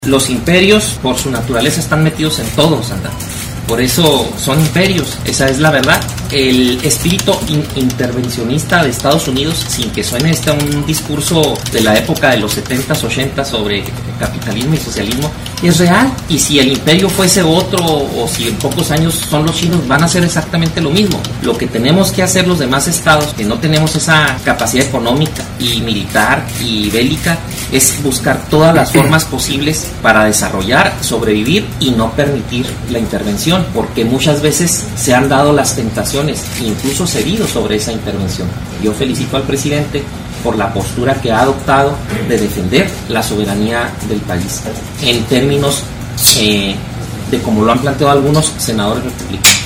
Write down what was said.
Los imperios, por su naturaleza, están metidos en todo, Sandra. Por eso son imperios, esa es la verdad. El espíritu intervencionista de Estados Unidos, sin que suene un discurso de la época de los 70s, 80s sobre capitalismo y socialismo, es real. Y si el imperio fuese otro, o si en pocos años son los chinos, van a hacer exactamente lo mismo. Lo que tenemos que hacer los demás estados, que no tenemos esa capacidad económica y militar y bélica, es buscar todas las formas posibles para desarrollar, sobrevivir y no permitir la intervención, porque muchas veces se han dado las tentaciones, incluso cedido sobre esa intervención. Yo felicito al presidente por la postura que ha adoptado de defender la soberanía del país, en términos de como lo han planteado algunos senadores republicanos.